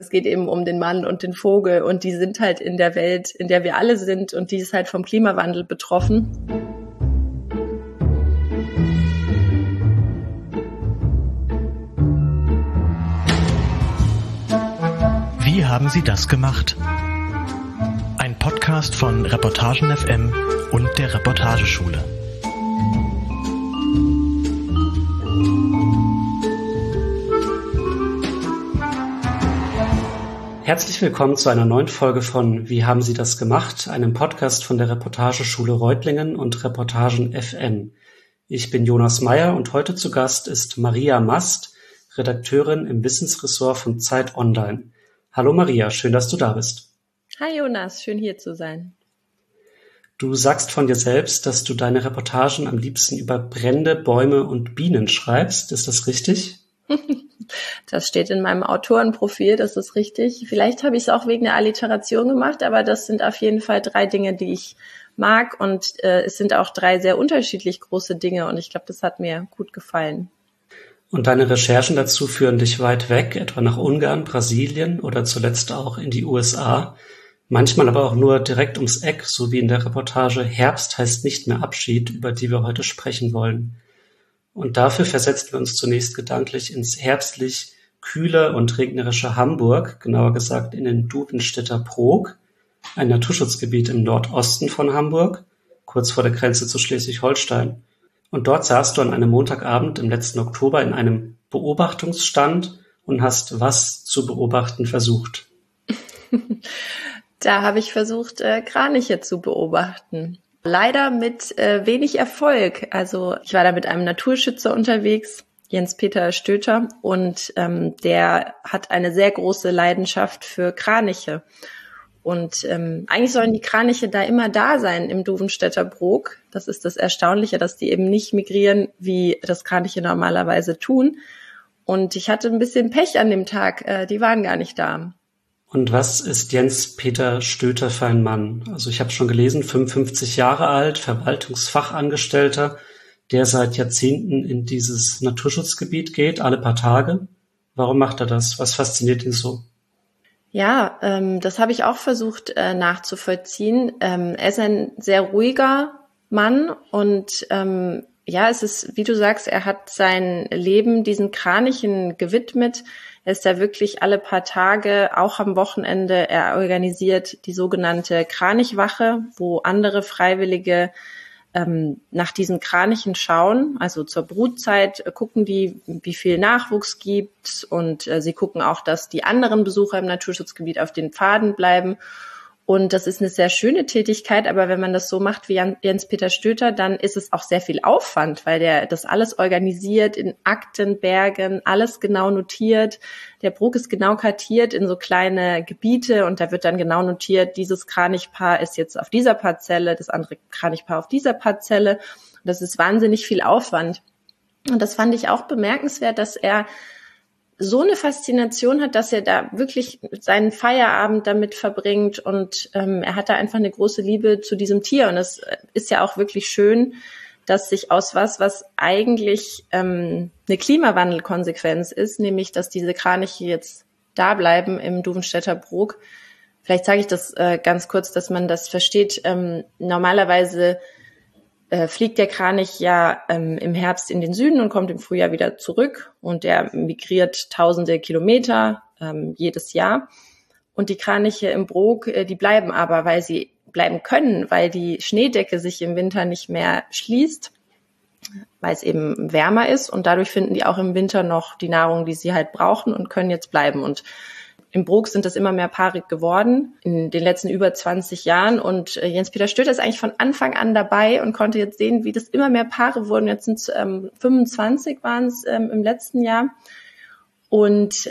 Es geht eben um den Mann und den Vogel und die sind halt in der Welt, in der wir alle sind und die ist halt vom Klimawandel betroffen. Wie haben Sie das gemacht? Ein Podcast von Reportagen FM und der Reportageschule. Herzlich willkommen zu einer neuen Folge von Wie haben Sie das gemacht? Einem Podcast von der Reportageschule Reutlingen und Reportagen FM. Ich bin Jonas Meyer und heute zu Gast ist Maria Mast, Redakteurin im Wissensressort von Zeit Online. Hallo Maria, schön, dass du da bist. Hi Jonas, schön hier zu sein. Du sagst von dir selbst, dass du deine Reportagen am liebsten über Brände, Bäume und Bienen schreibst. Ist das richtig? Das steht in meinem Autorenprofil, das ist richtig. Vielleicht habe ich es auch wegen der Alliteration gemacht, aber das sind auf jeden Fall 3 Dinge, die ich mag und es sind auch 3 sehr unterschiedlich große Dinge und ich glaube, das hat mir gut gefallen. Und deine Recherchen dazu führen dich weit weg, etwa nach Ungarn, Brasilien oder zuletzt auch in die USA. Manchmal aber auch nur direkt ums Eck, so wie in der Reportage Herbst heißt nicht mehr Abschied, über die wir heute sprechen wollen. Und dafür versetzen wir uns zunächst gedanklich ins herbstlich kühle und regnerische Hamburg, genauer gesagt in den Dudenstädter Brok, ein Naturschutzgebiet im Nordosten von Hamburg, kurz vor der Grenze zu Schleswig-Holstein. Und dort saßt du an einem Montagabend im letzten Oktober in einem Beobachtungsstand und hast was zu beobachten versucht? Da habe ich versucht, Kraniche zu beobachten. Leider mit wenig Erfolg. Also ich war da mit einem Naturschützer unterwegs, Jens-Peter Stöter, und der hat eine sehr große Leidenschaft für Kraniche. Und eigentlich sollen die Kraniche da immer da sein im Duvenstädter Brok. Das ist das Erstaunliche, dass die eben nicht migrieren, wie das Kraniche normalerweise tun. Und ich hatte ein bisschen Pech an dem Tag. Die waren gar nicht da. Und was ist Jens-Peter Stöter für ein Mann? Also ich habe schon gelesen, 55 Jahre alt, Verwaltungsfachangestellter, der seit Jahrzehnten in dieses Naturschutzgebiet geht, alle paar Tage. Warum macht er das? Was fasziniert ihn so? Ja, das habe ich auch versucht nachzuvollziehen. Er ist ein sehr ruhiger Mann und es ist, wie du sagst, er hat sein Leben diesen Kranichen gewidmet. Er ist da wirklich alle paar Tage, auch am Wochenende, er organisiert die sogenannte Kranichwache, wo andere Freiwillige nach diesen Kranichen schauen. Also zur Brutzeit gucken die, wie viel Nachwuchs gibt und sie gucken auch, dass die anderen Besucher im Naturschutzgebiet auf den Pfaden bleiben. Und das ist eine sehr schöne Tätigkeit, aber wenn man das so macht wie Jens-Peter Stöter, dann ist es auch sehr viel Aufwand, weil der das alles organisiert in Aktenbergen, alles genau notiert. Der Brok ist genau kartiert in so kleine Gebiete und da wird dann genau notiert, dieses Kranichpaar ist jetzt auf dieser Parzelle, das andere Kranichpaar auf dieser Parzelle. Und das ist wahnsinnig viel Aufwand. Und das fand ich auch bemerkenswert, dass er so eine Faszination hat, dass er da wirklich seinen Feierabend damit verbringt und er hat da einfach eine große Liebe zu diesem Tier und es ist ja auch wirklich schön, dass sich aus was eigentlich eine Klimawandelkonsequenz ist, nämlich dass diese Kraniche jetzt da bleiben im Duvenstädter Brok. Vielleicht sage ich das ganz kurz, dass man das versteht. Normalerweise fliegt der Kranich ja im Herbst in den Süden und kommt im Frühjahr wieder zurück und der migriert tausende Kilometer jedes Jahr. Und die Kraniche im Brok, die bleiben aber, weil sie bleiben können, weil die Schneedecke sich im Winter nicht mehr schließt, weil es eben wärmer ist und dadurch finden die auch im Winter noch die Nahrung, die sie halt brauchen und können jetzt bleiben. Und im Brok sind das immer mehr paarig geworden in den letzten über 20 Jahren und Jens-Peter Stöter ist eigentlich von Anfang an dabei und konnte jetzt sehen, wie das immer mehr Paare wurden. Jetzt sind es 25 waren es im letzten Jahr und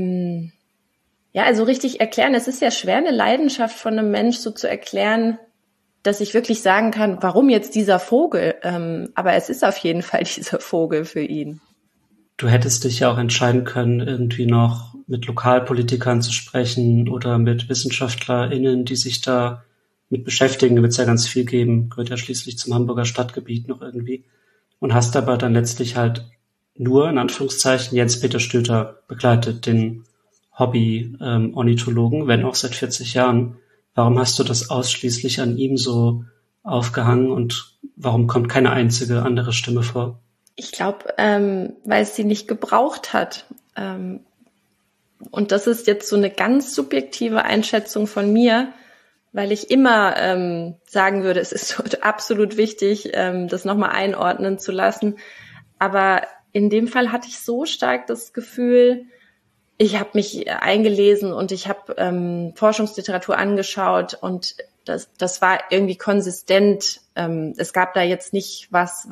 also richtig erklären, es ist ja schwer, eine Leidenschaft von einem Mensch so zu erklären, dass ich wirklich sagen kann, warum jetzt dieser Vogel, aber es ist auf jeden Fall dieser Vogel für ihn. Du hättest dich ja auch entscheiden können, irgendwie noch mit Lokalpolitikern zu sprechen oder mit WissenschaftlerInnen, die sich da mit beschäftigen. Da wird es ja ganz viel geben, gehört ja schließlich zum Hamburger Stadtgebiet noch irgendwie. Und hast aber dann letztlich halt nur, in Anführungszeichen, Jens-Peter Stöter begleitet, den Hobby-Ornithologen, wenn auch seit 40 Jahren. Warum hast du das ausschließlich an ihm so aufgehangen und warum kommt keine einzige andere Stimme vor? Ich glaube, weil es sie nicht gebraucht hat. Und das ist jetzt so eine ganz subjektive Einschätzung von mir, weil ich immer sagen würde, es ist so absolut wichtig, das nochmal einordnen zu lassen. Aber in dem Fall hatte ich so stark das Gefühl, ich habe mich eingelesen und ich habe Forschungsliteratur angeschaut und das war irgendwie konsistent. Es gab da jetzt nicht was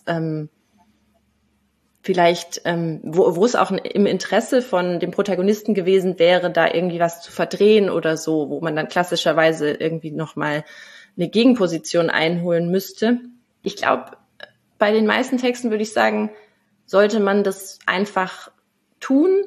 vielleicht, wo es auch im Interesse von dem Protagonisten gewesen wäre, da irgendwie was zu verdrehen oder so, wo man dann klassischerweise irgendwie nochmal eine Gegenposition einholen müsste. Ich glaube, bei den meisten Texten würde ich sagen, sollte man das einfach tun.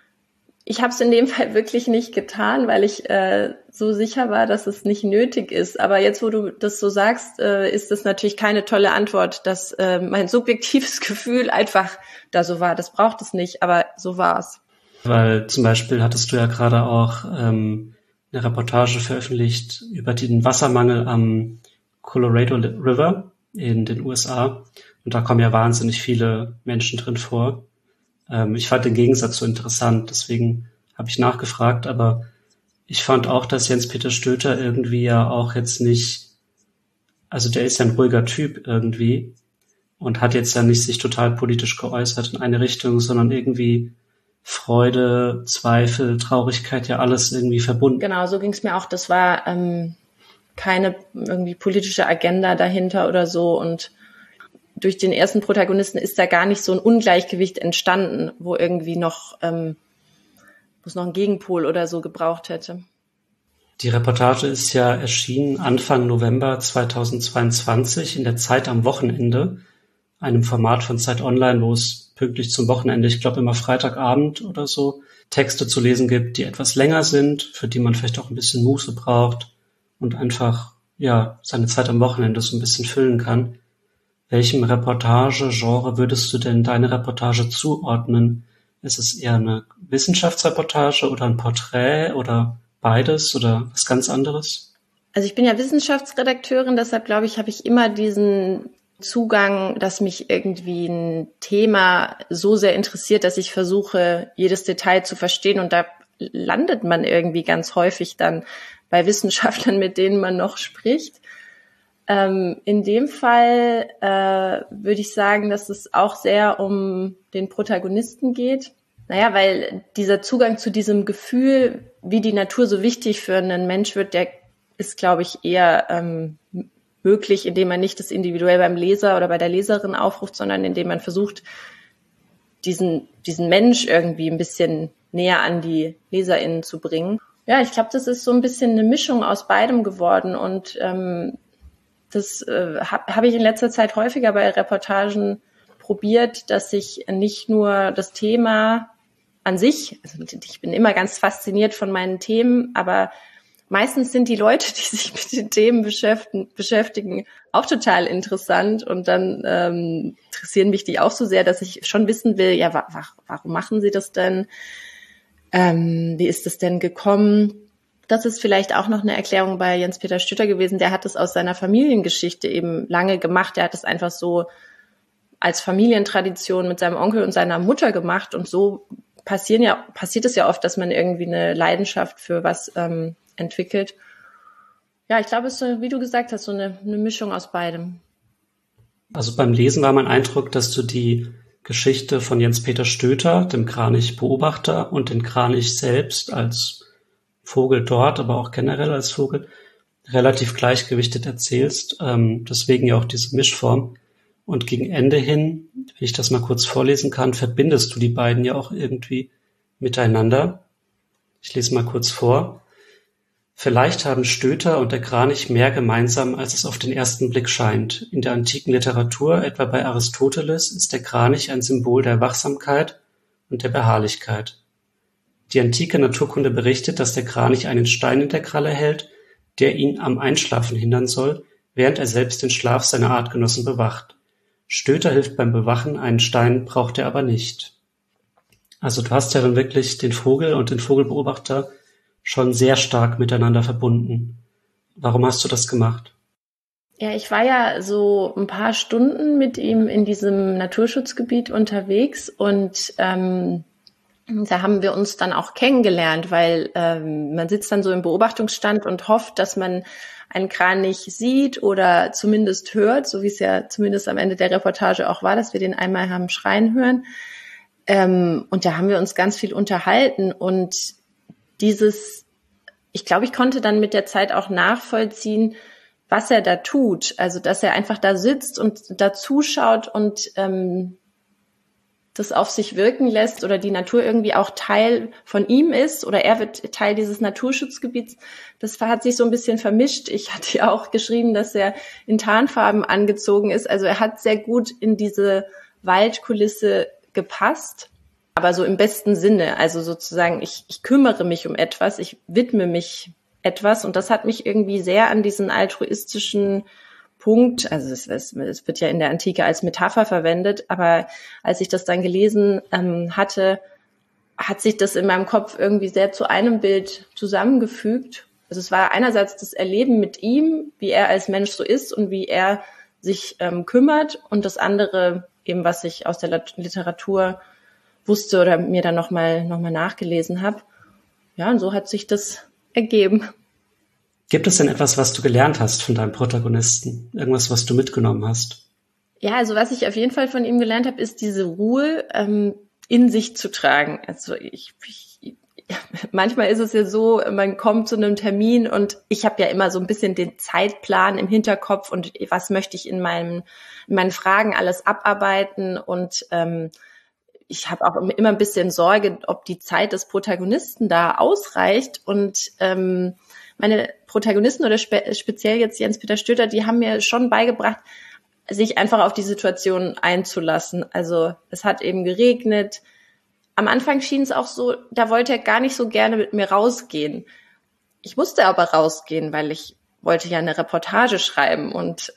Ich habe es in dem Fall wirklich nicht getan, weil ich so sicher war, dass es nicht nötig ist. Aber jetzt, wo du das so sagst, ist das natürlich keine tolle Antwort, dass mein subjektives Gefühl einfach da so war. Das braucht es nicht, aber so war es. Weil zum Beispiel hattest du ja gerade auch eine Reportage veröffentlicht über den Wassermangel am Colorado River in den USA. Und da kommen ja wahnsinnig viele Menschen drin vor. Ich fand den Gegensatz so interessant, deswegen habe ich nachgefragt, aber ich fand auch, dass Jens-Peter Stöter irgendwie ja auch jetzt nicht, also der ist ja ein ruhiger Typ irgendwie und hat jetzt ja nicht sich total politisch geäußert in eine Richtung, sondern irgendwie Freude, Zweifel, Traurigkeit, ja alles irgendwie verbunden. Genau, so ging es mir auch. Das war keine irgendwie politische Agenda dahinter oder so und durch den ersten Protagonisten ist da gar nicht so ein Ungleichgewicht entstanden, wo irgendwie noch, wo es noch einen Gegenpol oder so gebraucht hätte. Die Reportage ist ja erschienen Anfang November 2022 in der Zeit am Wochenende, einem Format von Zeit Online, wo es pünktlich zum Wochenende, ich glaube immer Freitagabend oder so, Texte zu lesen gibt, die etwas länger sind, für die man vielleicht auch ein bisschen Muße braucht und einfach ja seine Zeit am Wochenende so ein bisschen füllen kann. Welchem Reportagegenre würdest du denn deine Reportage zuordnen? Ist es eher eine Wissenschaftsreportage oder ein Porträt oder beides oder was ganz anderes? Also ich bin ja Wissenschaftsredakteurin, deshalb glaube ich, habe ich immer diesen Zugang, dass mich irgendwie ein Thema so sehr interessiert, dass ich versuche, jedes Detail zu verstehen. Und da landet man irgendwie ganz häufig dann bei Wissenschaftlern, mit denen man noch spricht. In dem Fall würde ich sagen, dass es auch sehr um den Protagonisten geht. Naja, weil dieser Zugang zu diesem Gefühl, wie die Natur so wichtig für einen Mensch wird, der ist, glaube ich, eher möglich, indem man nicht das individuell beim Leser oder bei der Leserin aufruft, sondern indem man versucht, diesen Mensch irgendwie ein bisschen näher an die LeserInnen zu bringen. Ja, ich glaube, das ist so ein bisschen eine Mischung aus beidem geworden und das habe ich in letzter Zeit häufiger bei Reportagen probiert, dass ich nicht nur das Thema an sich, also ich bin immer ganz fasziniert von meinen Themen, aber meistens sind die Leute, die sich mit den Themen beschäftigen, auch total interessant und dann interessieren mich die auch so sehr, dass ich schon wissen will, ja, warum machen sie das denn? Wie ist es denn gekommen? Das ist vielleicht auch noch eine Erklärung bei Jens-Peter Stöter gewesen. Der hat es aus seiner Familiengeschichte eben lange gemacht. Der hat es einfach so als Familientradition mit seinem Onkel und seiner Mutter gemacht. Und so passiert es ja oft, dass man irgendwie eine Leidenschaft für was entwickelt. Ja, ich glaube, es ist so, wie du gesagt hast, so eine Mischung aus beidem. Also beim Lesen war mein Eindruck, dass du die Geschichte von Jens-Peter Stöter, dem Kranichbeobachter und den Kranich selbst als Vogel dort, aber auch generell als Vogel, relativ gleichgewichtet erzählst. Deswegen ja auch diese Mischform. Und gegen Ende hin, wenn ich das mal kurz vorlesen kann, verbindest du die beiden ja auch irgendwie miteinander. Ich lese mal kurz vor. Vielleicht haben Stöter und der Kranich mehr gemeinsam, als es auf den ersten Blick scheint. In der antiken Literatur, etwa bei Aristoteles, ist der Kranich ein Symbol der Wachsamkeit und der Beharrlichkeit. Die antike Naturkunde berichtet, dass der Kranich einen Stein in der Kralle hält, der ihn am Einschlafen hindern soll, während er selbst den Schlaf seiner Artgenossen bewacht. Stöter hilft beim Bewachen, einen Stein braucht er aber nicht. Also du hast ja dann wirklich den Vogel und den Vogelbeobachter schon sehr stark miteinander verbunden. Warum hast du das gemacht? Ja, ich war ja so ein paar Stunden mit ihm in diesem Naturschutzgebiet unterwegs und da haben wir uns dann auch kennengelernt, weil man sitzt dann so im Beobachtungsstand und hofft, dass man einen Kranich sieht oder zumindest hört, so wie es ja zumindest am Ende der Reportage auch war, dass wir den einmal haben schreien hören. Und da haben wir uns ganz viel unterhalten und ich glaube, ich konnte dann mit der Zeit auch nachvollziehen, was er da tut. Also, dass er einfach da sitzt und da zuschaut und das auf sich wirken lässt oder die Natur irgendwie auch Teil von ihm ist oder er wird Teil dieses Naturschutzgebiets. Das hat sich so ein bisschen vermischt. Ich hatte ja auch geschrieben, dass er in Tarnfarben angezogen ist. Also er hat sehr gut in diese Waldkulisse gepasst, aber so im besten Sinne. Also sozusagen, ich kümmere mich um etwas, ich widme mich etwas und das hat mich irgendwie sehr an diesen altruistischen Punkt, also es wird ja in der Antike als Metapher verwendet, aber als ich das dann gelesen hatte, hat sich das in meinem Kopf irgendwie sehr zu einem Bild zusammengefügt. Also es war einerseits das Erleben mit ihm, wie er als Mensch so ist und wie er sich kümmert und das andere eben, was ich aus der Literatur wusste oder mir dann noch mal nachgelesen habe. Ja, und so hat sich das ergeben. Gibt es denn etwas, was du gelernt hast von deinem Protagonisten? Irgendwas, was du mitgenommen hast? Ja, also was ich auf jeden Fall von ihm gelernt habe, ist diese Ruhe in sich zu tragen. Also manchmal ist es ja so, man kommt zu einem Termin und ich habe ja immer so ein bisschen den Zeitplan im Hinterkopf und was möchte ich in meinen Fragen alles abarbeiten und ich habe auch immer ein bisschen Sorge, ob die Zeit des Protagonisten da ausreicht und meine Protagonisten oder speziell jetzt Jens-Peter Stötter, die haben mir schon beigebracht, sich einfach auf die Situation einzulassen. Also es hat eben geregnet. Am Anfang schien es auch so, da wollte er gar nicht so gerne mit mir rausgehen. Ich musste aber rausgehen, weil ich wollte ja eine Reportage schreiben und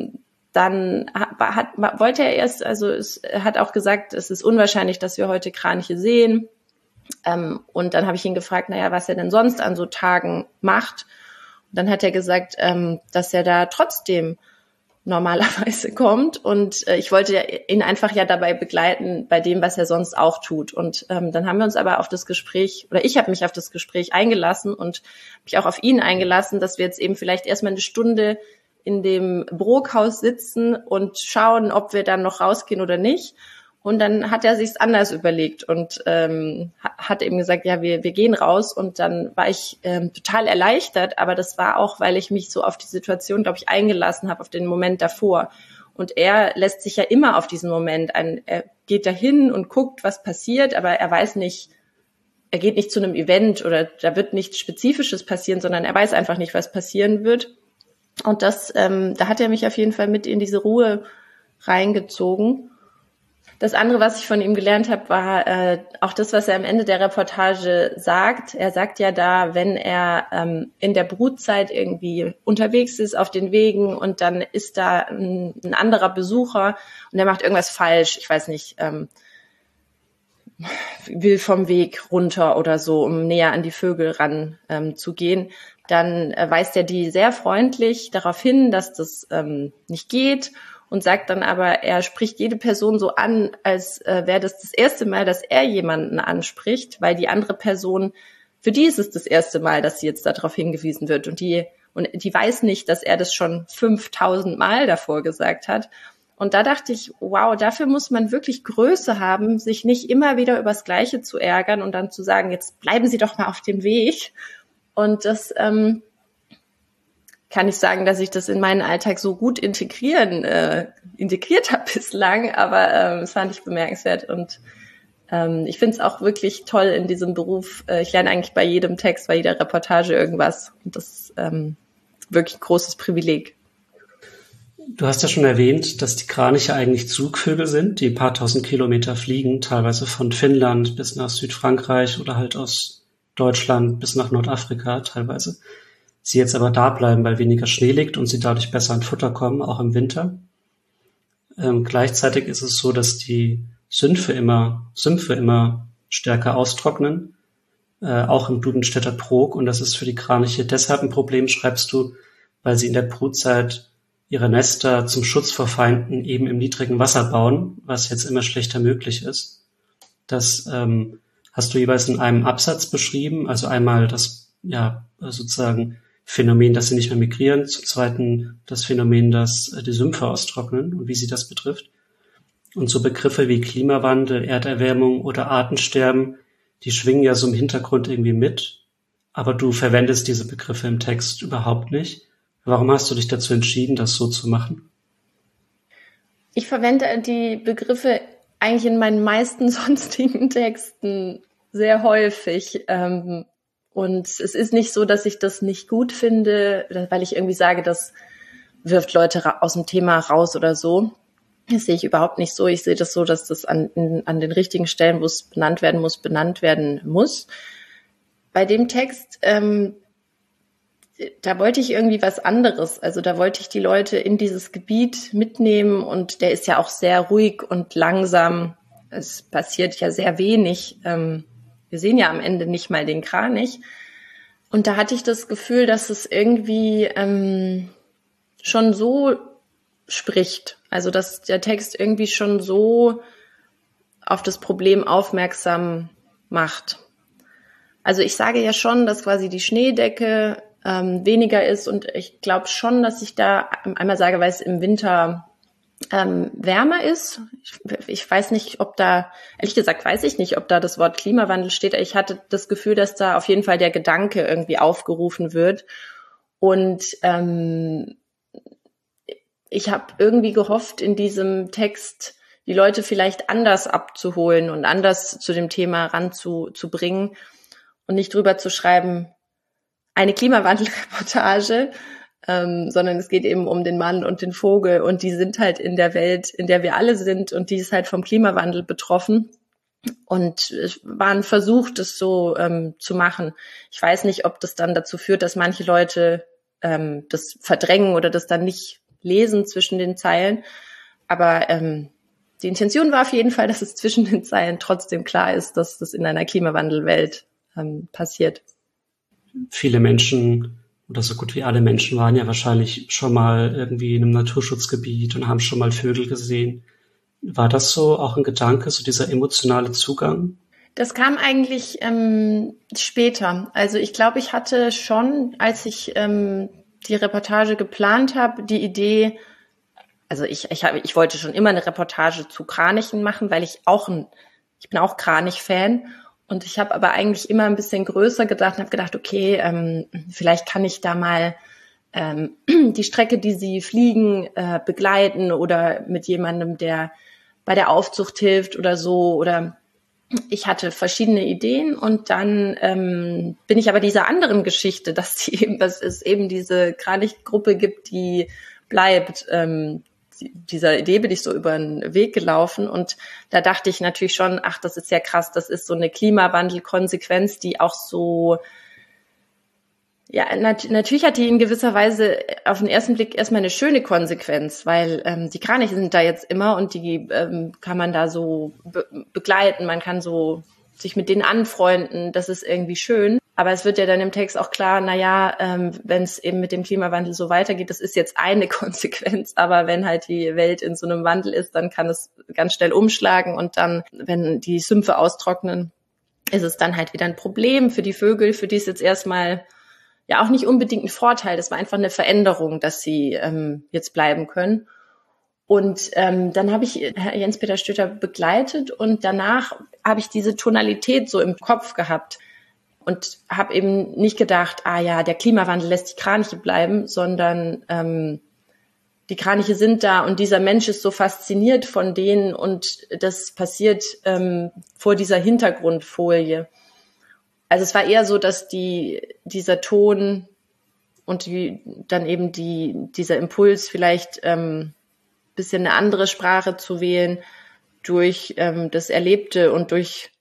dann wollte er erst, also er hat auch gesagt, es ist unwahrscheinlich, dass wir heute Kraniche sehen. Und dann habe ich ihn gefragt, was er denn sonst an so Tagen macht. Und dann hat er gesagt, dass er da trotzdem normalerweise kommt. Und ich wollte ihn einfach ja dabei begleiten bei dem, was er sonst auch tut. Und dann haben wir uns aber auf das Gespräch, oder ich habe mich auf das Gespräch eingelassen und mich auch auf ihn eingelassen, dass wir jetzt eben vielleicht erstmal eine Stunde in dem Brokhaus sitzen und schauen, ob wir dann noch rausgehen oder nicht. Und dann hat er sich's anders überlegt und hat eben gesagt, ja, wir gehen raus. Und dann war ich total erleichtert, aber das war auch, weil ich mich so auf die Situation, glaube ich, eingelassen habe, auf den Moment davor. Und er lässt sich ja immer auf diesen Moment ein. Er geht dahin und guckt, was passiert, aber er weiß nicht, er geht nicht zu einem Event oder da wird nichts Spezifisches passieren, sondern er weiß einfach nicht, was passieren wird. Und da hat er mich auf jeden Fall mit in diese Ruhe reingezogen. Das andere, was ich von ihm gelernt habe, war auch das, was er am Ende der Reportage sagt. Er sagt ja da, wenn er in der Brutzeit irgendwie unterwegs ist auf den Wegen und dann ist da ein anderer Besucher und er macht irgendwas falsch, ich weiß nicht, will vom Weg runter oder so, um näher an die Vögel ran zu gehen, dann weist er die sehr freundlich darauf hin, dass das nicht geht. Und sagt dann aber, er spricht jede Person so an, als wäre das erste Mal, dass er jemanden anspricht, weil die andere Person, für die ist es das erste Mal, dass sie jetzt darauf hingewiesen wird. Und die weiß nicht, dass er das schon 5000 Mal davor gesagt hat. Und da dachte ich, wow, dafür muss man wirklich Größe haben, sich nicht immer wieder übers Gleiche zu ärgern und dann zu sagen, jetzt bleiben Sie doch mal auf dem Weg. Und das kann ich sagen, dass ich das in meinen Alltag so gut integriert habe bislang, aber das fand ich bemerkenswert und ich finde es auch wirklich toll in diesem Beruf. Ich lerne eigentlich bei jedem Text, bei jeder Reportage irgendwas und das ist wirklich ein großes Privileg. Du hast ja schon erwähnt, dass die Kraniche eigentlich Zugvögel sind, die ein paar tausend Kilometer fliegen, teilweise von Finnland bis nach Südfrankreich oder halt aus Deutschland bis nach Nordafrika teilweise. Sie jetzt aber da bleiben, weil weniger Schnee liegt und sie dadurch besser an Futter kommen, auch im Winter. Gleichzeitig ist es so, dass die Sümpfe immer stärker austrocknen, auch im Dudenstädter Trog. Und das ist für die Kraniche deshalb ein Problem, schreibst du, weil sie in der Brutzeit ihre Nester zum Schutz vor Feinden eben im niedrigen Wasser bauen, was jetzt immer schlechter möglich ist. Das hast du jeweils in einem Absatz beschrieben, also einmal das sozusagen Phänomen, dass sie nicht mehr migrieren, zum Zweiten das Phänomen, dass die Sümpfe austrocknen und wie sie das betrifft. Und so Begriffe wie Klimawandel, Erderwärmung oder Artensterben, die schwingen ja so im Hintergrund irgendwie mit, aber du verwendest diese Begriffe im Text überhaupt nicht. Warum hast du dich dazu entschieden, das so zu machen? Ich verwende die Begriffe eigentlich in meinen meisten sonstigen Texten sehr häufig. Und es ist nicht so, dass ich das nicht gut finde, weil ich irgendwie sage, das wirft Leute aus dem Thema raus oder so. Das sehe ich überhaupt nicht so. Ich sehe das so, dass das an den richtigen Stellen, wo es benannt werden muss. Bei dem Text, da wollte ich irgendwie was anderes. Also da wollte ich die Leute in dieses Gebiet mitnehmen und der ist ja auch sehr ruhig und langsam. Es passiert ja sehr wenig. Wir sehen ja am Ende nicht mal den Kranich. Und da hatte ich das Gefühl, dass es irgendwie schon so spricht. Also dass der Text irgendwie schon so auf das Problem aufmerksam macht. Also ich sage ja schon, dass quasi die Schneedecke weniger ist und ich glaube schon, dass ich da einmal sage, weil es im Winter wärmer ist. Ich weiß nicht, ob da, ehrlich gesagt, weiß ich nicht, ob da das Wort Klimawandel steht. Ich hatte das Gefühl, dass da auf jeden Fall der Gedanke irgendwie aufgerufen wird. Und ich habe irgendwie gehofft, in diesem Text die Leute vielleicht anders abzuholen und anders zu dem Thema ranzubringen und nicht drüber zu schreiben, eine Klimawandelreportage, sondern es geht eben um den Mann und den Vogel und die sind halt in der Welt, in der wir alle sind und die ist halt vom Klimawandel betroffen. Und es war ein Versuch, das so zu machen. Ich weiß nicht, ob das dann dazu führt, dass manche Leute das verdrängen oder das dann nicht lesen zwischen den Zeilen. Aber die Intention war auf jeden Fall, dass es zwischen den Zeilen trotzdem klar ist, dass das in einer Klimawandelwelt passiert. Viele Menschen oder so gut wie alle Menschen waren ja wahrscheinlich schon mal irgendwie in einem Naturschutzgebiet und haben schon mal Vögel gesehen. War das so auch ein Gedanke, so dieser emotionale Zugang? Das kam eigentlich später. Also ich glaube, ich hatte schon, als ich die Reportage geplant habe, die Idee, also ich wollte schon immer eine Reportage zu Kranichen machen, weil ich bin auch Kranich-Fan. Und ich habe aber eigentlich immer ein bisschen größer gedacht und habe gedacht, okay, vielleicht kann ich da mal die Strecke, die sie fliegen, begleiten oder mit jemandem, der bei der Aufzucht hilft oder so. Oder ich hatte verschiedene Ideen und dann bin ich aber dieser anderen Geschichte, dass es eben diese Kranichgruppe gibt, die bleibt. Dieser Idee bin ich so über den Weg gelaufen und da dachte ich natürlich schon, ach, das ist ja krass, das ist so eine Klimawandelkonsequenz, die auch so, ja, natürlich hat die in gewisser Weise auf den ersten Blick erstmal eine schöne Konsequenz, weil die Kraniche sind da jetzt immer und die kann man da so begleiten, man kann so sich mit denen anfreunden, das ist irgendwie schön. Aber es wird ja dann im Text auch klar, wenn es eben mit dem Klimawandel so weitergeht, das ist jetzt eine Konsequenz, aber wenn halt die Welt in so einem Wandel ist, dann kann es ganz schnell umschlagen und dann, wenn die Sümpfe austrocknen, ist es dann halt wieder ein Problem für die Vögel, für die ist jetzt erstmal ja auch nicht unbedingt ein Vorteil, das war einfach eine Veränderung, dass sie jetzt bleiben können. Und dann habe ich Jens-Peter Stötter begleitet und danach habe ich diese Tonalität so im Kopf gehabt und habe eben nicht gedacht, der Klimawandel lässt die Kraniche bleiben, sondern die Kraniche sind da und dieser Mensch ist so fasziniert von denen und das passiert vor dieser Hintergrundfolie. Also es war eher so, dass dieser Ton und dann eben dieser Impuls vielleicht bisschen eine andere Sprache zu wählen durch das Erlebte und durch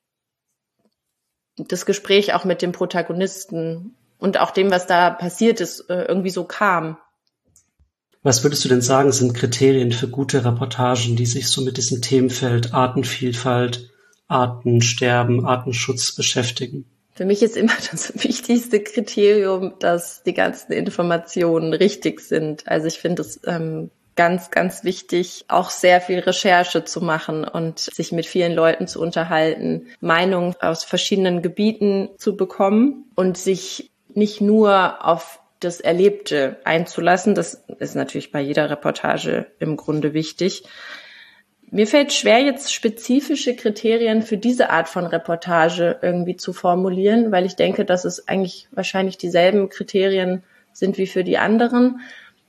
das Gespräch auch mit dem Protagonisten und auch dem, was da passiert ist, irgendwie so kam. Was würdest du denn sagen, sind Kriterien für gute Reportagen, die sich so mit diesem Themenfeld Artenvielfalt, Artensterben, Artenschutz beschäftigen? Für mich ist immer das wichtigste Kriterium, dass die ganzen Informationen richtig sind. Also ich finde es ganz, ganz wichtig, auch sehr viel Recherche zu machen und sich mit vielen Leuten zu unterhalten, Meinungen aus verschiedenen Gebieten zu bekommen und sich nicht nur auf das Erlebte einzulassen. Das ist natürlich bei jeder Reportage im Grunde wichtig. Mir fällt schwer, jetzt spezifische Kriterien für diese Art von Reportage irgendwie zu formulieren, weil ich denke, dass es eigentlich wahrscheinlich dieselben Kriterien sind wie für die anderen.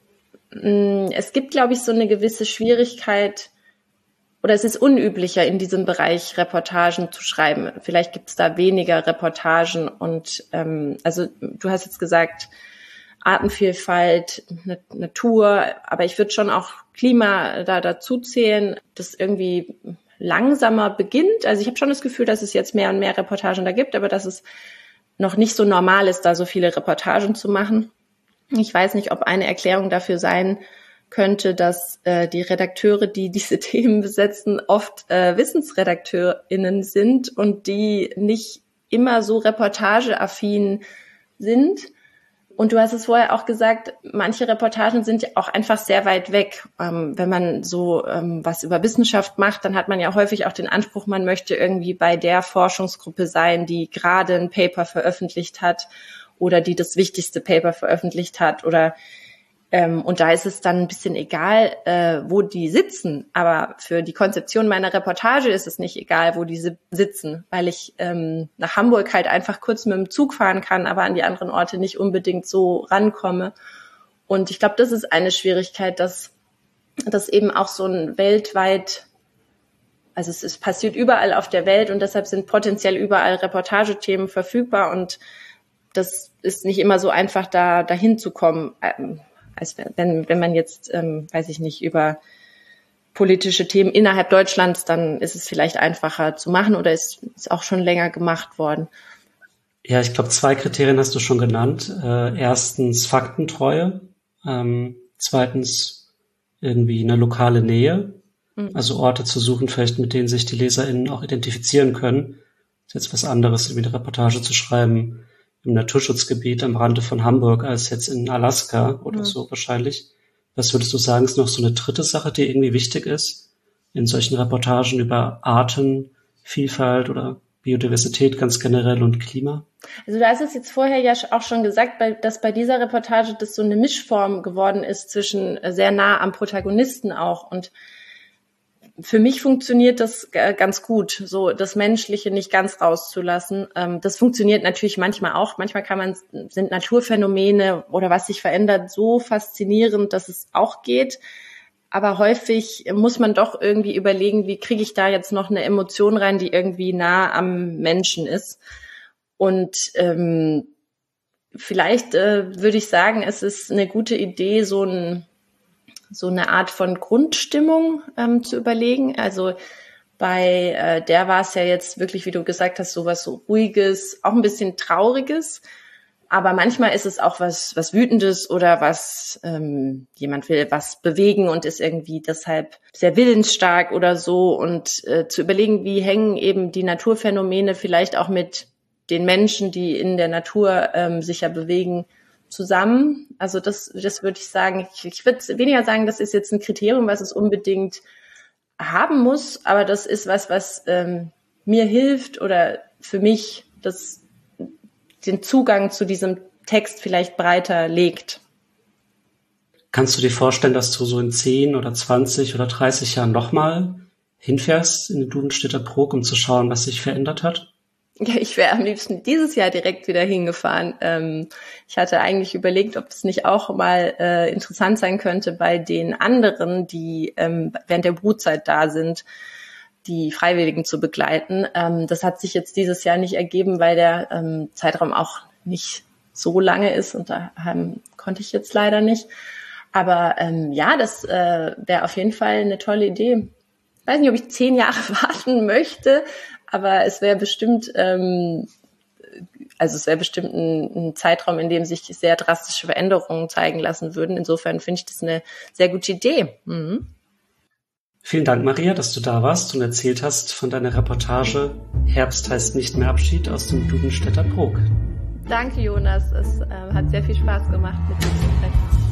Es gibt, glaube ich, so eine gewisse Schwierigkeit, oder es ist unüblicher, in diesem Bereich Reportagen zu schreiben. Vielleicht gibt es da weniger Reportagen und also du hast jetzt gesagt, Artenvielfalt, Natur, aber ich würde schon auch Klima dazu zählen, das irgendwie langsamer beginnt. Also ich habe schon das Gefühl, dass es jetzt mehr und mehr Reportagen da gibt, aber dass es noch nicht so normal ist, da so viele Reportagen zu machen. Ich weiß nicht, ob eine Erklärung dafür sein könnte, dass die Redakteure, die diese Themen besetzen, oft WissensredakteurInnen sind und die nicht immer so reportageaffin sind. Und du hast es vorher auch gesagt, manche Reportagen sind ja auch einfach sehr weit weg. Wenn man so was über Wissenschaft macht, dann hat man ja häufig auch den Anspruch, man möchte irgendwie bei der Forschungsgruppe sein, die gerade ein Paper veröffentlicht hat oder die das wichtigste Paper veröffentlicht hat oder und da ist es dann ein bisschen egal, wo die sitzen. Aber für die Konzeption meiner Reportage ist es nicht egal, wo die sitzen, weil ich nach Hamburg halt einfach kurz mit dem Zug fahren kann, aber an die anderen Orte nicht unbedingt so rankomme. Und ich glaube, das ist eine Schwierigkeit, dass eben auch so ein weltweit, also es passiert überall auf der Welt und deshalb sind potenziell überall Reportagethemen verfügbar und das ist nicht immer so einfach, dahin zu kommen. Als wenn man jetzt, weiß ich nicht, über politische Themen innerhalb Deutschlands, dann ist es vielleicht einfacher zu machen oder ist auch schon länger gemacht worden. Ja, ich glaube, 2 Kriterien hast du schon genannt. Erstens Faktentreue, zweitens irgendwie eine lokale Nähe, also Orte zu suchen, vielleicht mit denen sich die LeserInnen auch identifizieren können. Das ist jetzt was anderes, irgendwie eine Reportage zu schreiben im Naturschutzgebiet am Rande von Hamburg als jetzt in Alaska oder so wahrscheinlich. Was würdest du sagen, ist noch so eine dritte Sache, die irgendwie wichtig ist in solchen Reportagen über Artenvielfalt oder Biodiversität ganz generell und Klima? Also du hast es jetzt vorher ja auch schon gesagt, dass bei dieser Reportage das so eine Mischform geworden ist zwischen sehr nah am Protagonisten auch und für mich funktioniert das ganz gut, so das Menschliche nicht ganz rauszulassen. Das funktioniert natürlich manchmal auch. Manchmal sind Naturphänomene oder was sich verändert so faszinierend, dass es auch geht. Aber häufig muss man doch irgendwie überlegen, wie kriege ich da jetzt noch eine Emotion rein, die irgendwie nah am Menschen ist. Und vielleicht würde ich sagen, es ist eine gute Idee, so eine Art von Grundstimmung zu überlegen. Also bei der war es ja jetzt wirklich, wie du gesagt hast, sowas so Ruhiges, auch ein bisschen Trauriges. Aber manchmal ist es auch was Wütendes oder was jemand will was bewegen und ist irgendwie deshalb sehr willensstark oder so. Und zu überlegen, wie hängen eben die Naturphänomene vielleicht auch mit den Menschen, die in der Natur sich ja bewegen, zusammen. Also das würde ich sagen. Ich würde weniger sagen, das ist jetzt ein Kriterium, was es unbedingt haben muss, aber das ist was mir hilft oder für mich den Zugang zu diesem Text vielleicht breiter legt. Kannst du dir vorstellen, dass du so in 10 oder 20 oder 30 Jahren nochmal hinfährst in den Dudenstädter Bruck, um zu schauen, was sich verändert hat? Ja, ich wäre am liebsten dieses Jahr direkt wieder hingefahren. Ich hatte eigentlich überlegt, ob es nicht auch mal interessant sein könnte bei den anderen, die während der Brutzeit da sind, die Freiwilligen zu begleiten. Das hat sich jetzt dieses Jahr nicht ergeben, weil der Zeitraum auch nicht so lange ist und da konnte ich jetzt leider nicht. Aber ja, das wäre auf jeden Fall eine tolle Idee. Ich weiß nicht, ob ich 10 Jahre warten möchte, aber es wäre bestimmt, ein Zeitraum, in dem sich sehr drastische Veränderungen zeigen lassen würden. Insofern finde ich das eine sehr gute Idee. Mhm. Vielen Dank, Maria, dass du da warst und erzählt hast von deiner Reportage Herbst heißt nicht mehr Abschied aus dem Dudenstädter Brok. Danke, Jonas. Es hat sehr viel Spaß gemacht, mit dir zu sprechen.